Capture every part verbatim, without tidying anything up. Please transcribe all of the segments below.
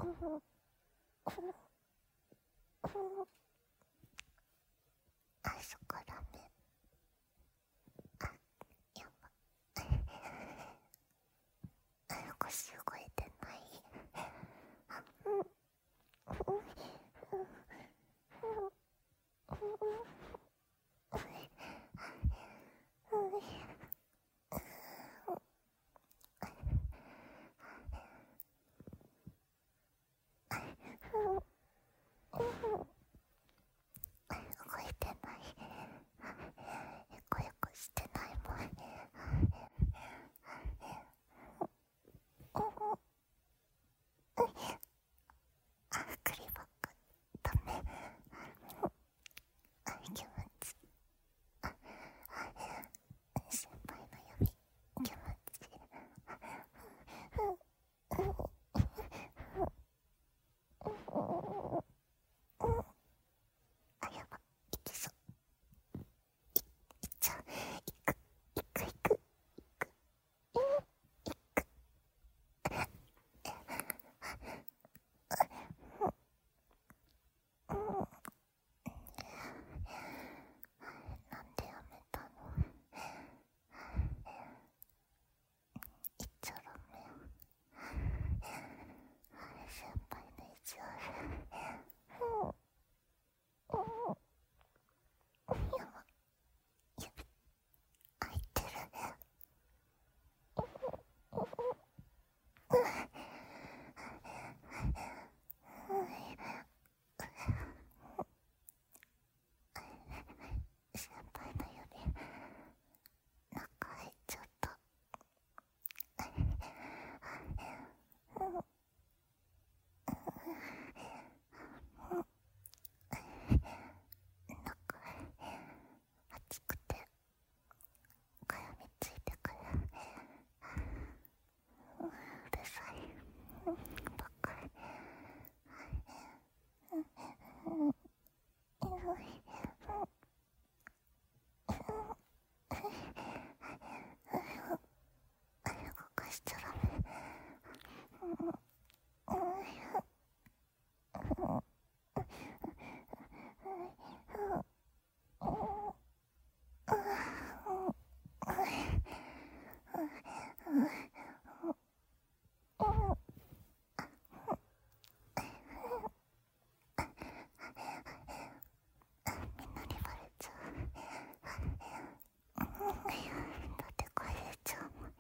あそこダメ。あ、やば。あ、腰動いてない。あ、うん。動いてない。よこよこしてないもん。あ、クリバックダメ。あ、気持ち。あ、先輩の指気持ち。あ、やば、いきそう。い、いっちゃう。いく、いく、いく、いく、いく。なんでやめたの？いっちゃダメよ。先輩の意地悪。やば、指開いてる。先輩の指中入っちゃった。中熱くてかゆみついてくる。うるさいばっかり。動かしちゃダメ。みんなにバレちゃう。だって声出ちゃうもん。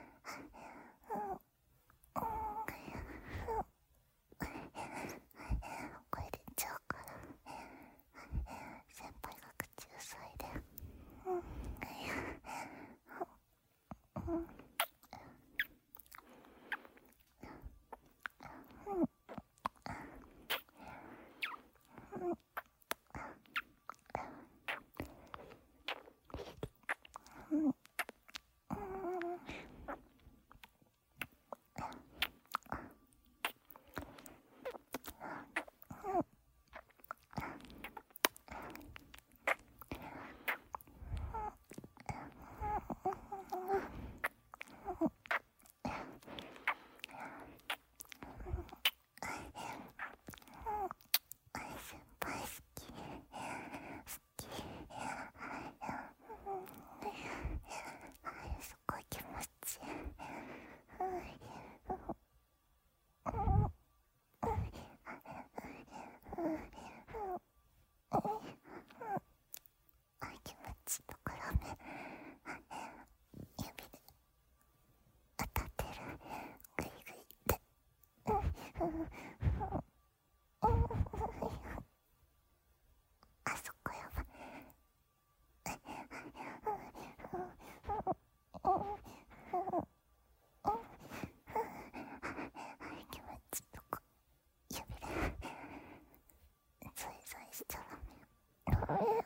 声出ちゃうから先輩が口うさいで。先輩好き。好き。すごい気持ちいい。あ、気持ちいいところね。指で当たってる。グイグイって。あそこやばい。気持ちいいとこ指でゾイゾイしちゃダメよ。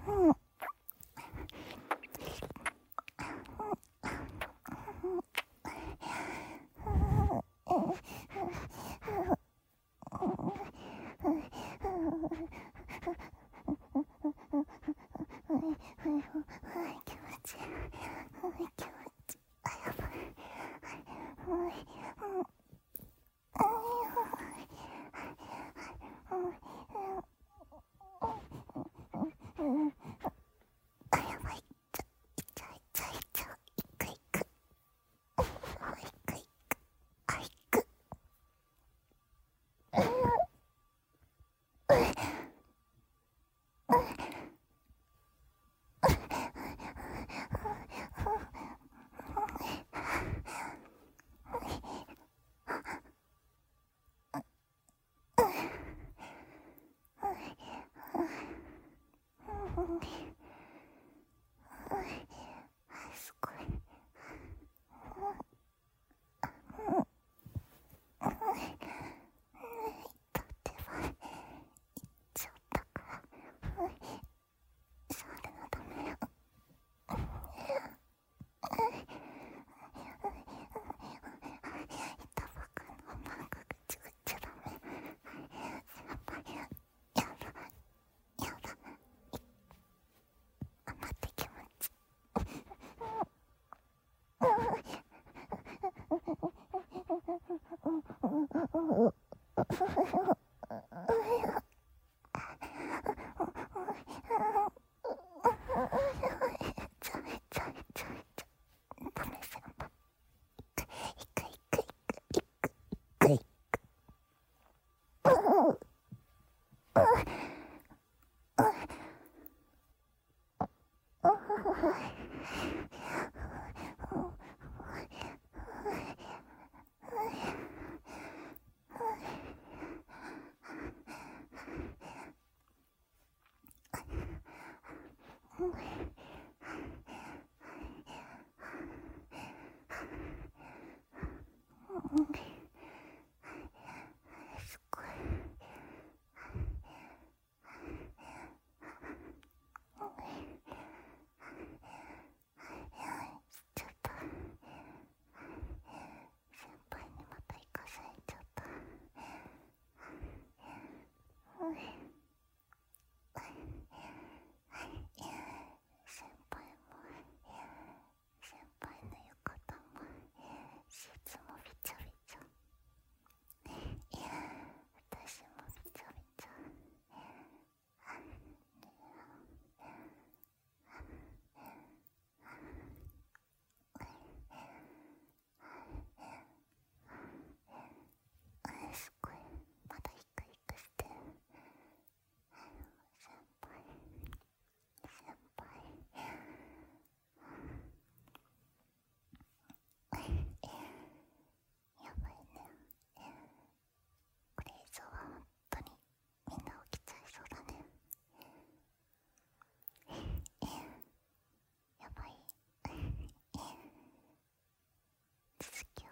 続きを